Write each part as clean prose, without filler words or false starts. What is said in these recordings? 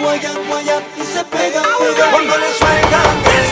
guayan, guayan y se pegan, pegan. Cuando le sueltan el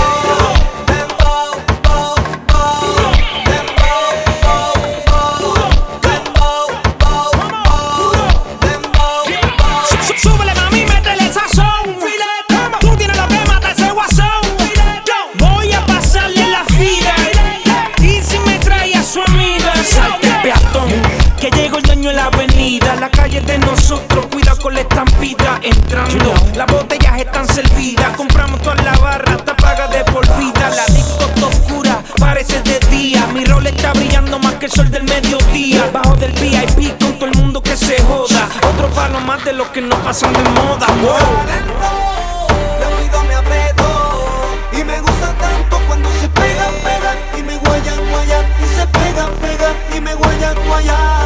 súbele, mami, métele sazón. Tú tienes lo que mata ese guasón. Voy a pasarle la fila y si me trae a su amiga, salte peatón, que llegó el dueño de la avenida. La calle de nosotros, cuida con la estampida. Entrando, las botellas están servidas. Compramos toda la barra, te paga de por vida. La disco está oscura, parece de día. Mi rol está brillando más que el sol del mediodía. Bajo del VIP con todo el mundo que se joda. Otro palo más de los que no pasan de moda. Le cuido, me aprieto y me gusta tanto cuando se pegan, pegan y me guayan, guayan y se pegan, pegan y me guayan, guayan.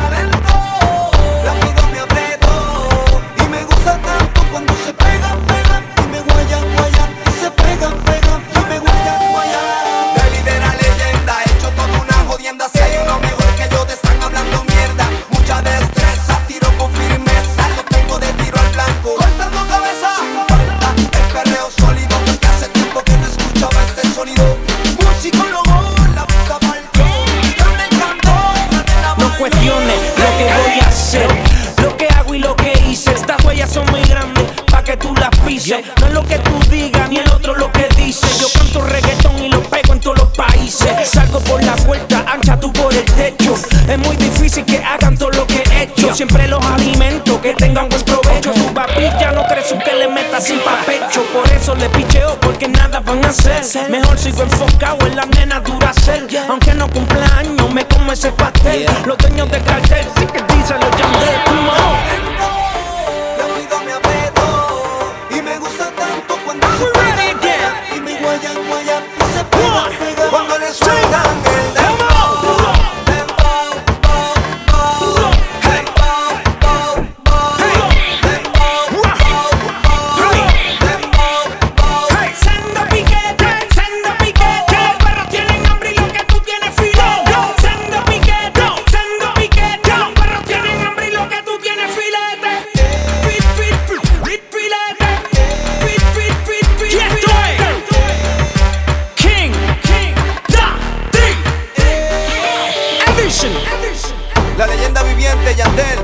Le cuido, me aprieto y me gusta tanto cuando se pegan, pegan y me guayan, guayan y se pegan, pegan y me guayan, guayan. De lidera leyenda, he hecho toda una jodienda. Si hay uno mejor que yo, te están hablando mierda. Mucha destreza, tiro con firmeza, lo tengo de tiro al blanco. Cortando cabeza, sin falta, el perreo sólido, porque hace tiempo que no escuchaba este sonido. Músico lobo, la puta faltó, ya me encantó. No cuestiones lo que voy a hacer, lo que hago y lo que hice. Estas huellas son muy grandes pa' que tú las pises. No es lo que tú digas ni el otro lo que dice. Yo canto reggaetón y lo pego en todos los países. Salgo por la puerta ancha, tú por el techo. Es muy difícil que hagan todo lo que he hecho. Siempre los alimento, que tengan buen provecho. Tu papilla no crees que le metas sin papecho. Por eso le picheo, porque nada van a hacer. Mejor sigo enfocado en la nena Duracell. Aunque no cumpla años, me como ese pastel. Los dueños de cartel, sí que dicen los Yandel. Come on. Le cuido, me aprieto y me gusta tanto cuando se pegan, pegan y me guayan, guayan y se pegan, pegan. Cuando le sueltan el dembow. Sendo piquete, que los perros tienen hambre y lo que tú tienes filete. Sendo piquete, que los perros tienen hambre y lo que tú tienes filete. Filete. Y esto es King Da Edition. La leyenda viviente Yandel.